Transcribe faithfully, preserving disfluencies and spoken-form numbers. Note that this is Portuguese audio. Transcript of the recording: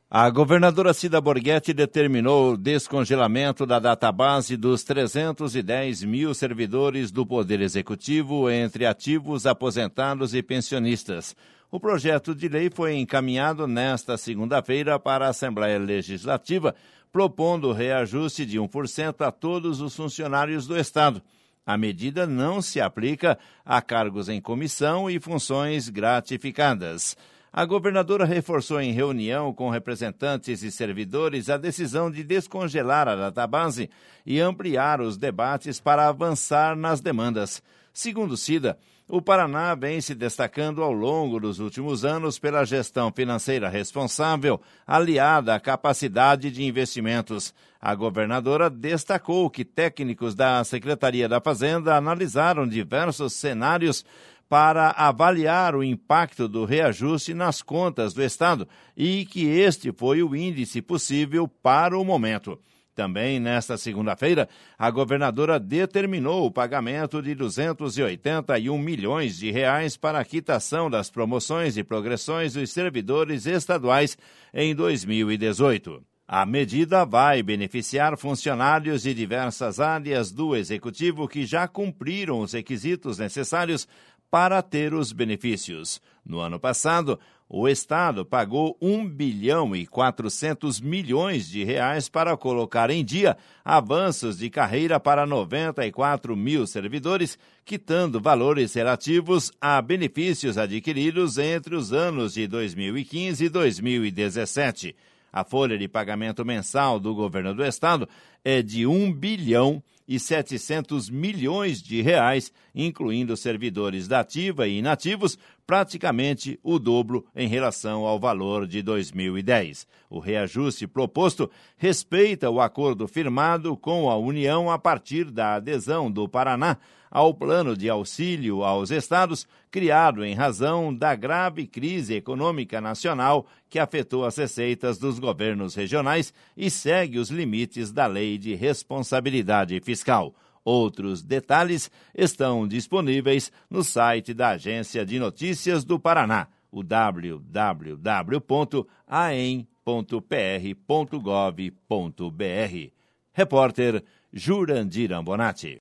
A governadora Cida Borghetti determinou o descongelamento da database dos trezentos e dez mil servidores do Poder Executivo entre ativos, aposentados e pensionistas. O projeto de lei foi encaminhado nesta segunda-feira para a Assembleia Legislativa, propondo reajuste de um por cento a todos os funcionários do Estado. A medida não se aplica a cargos em comissão e funções gratificadas. A governadora reforçou em reunião com representantes e servidores a decisão de descongelar a database e ampliar os debates para avançar nas demandas. Segundo Cida, o Paraná vem se destacando ao longo dos últimos anos pela gestão financeira responsável, aliada à capacidade de investimentos. A governadora destacou que técnicos da Secretaria da Fazenda analisaram diversos cenários para avaliar o impacto do reajuste nas contas do Estado e que este foi o índice possível para o momento. Também nesta segunda-feira, a governadora determinou o pagamento de duzentos e oitenta e um milhões de reais para a quitação das promoções e progressões dos servidores estaduais em dois mil e dezoito. A medida vai beneficiar funcionários de diversas áreas do Executivo que já cumpriram os requisitos necessários para ter os benefícios. No ano passado, o Estado pagou um bilhão e quatrocentos milhões de reais para colocar em dia avanços de carreira para noventa e quatro mil servidores, quitando valores relativos a benefícios adquiridos entre os anos de dois mil e quinze e dois mil e dezessete. A folha de pagamento mensal do governo do Estado é de um bilhão e setecentos milhões de reais, incluindo servidores da ativa e inativos, praticamente o dobro em relação ao valor de dois mil e dez. O reajuste proposto respeita o acordo firmado com a União a partir da adesão do Paraná ao plano de auxílio aos estados, criado em razão da grave crise econômica nacional que afetou as receitas dos governos regionais e segue os limites da Lei de Responsabilidade Fiscal. Outros detalhes estão disponíveis no site da Agência de Notícias do Paraná, o w w w ponto a e m ponto p r ponto gov ponto b r. Repórter Jurandir Ambonati.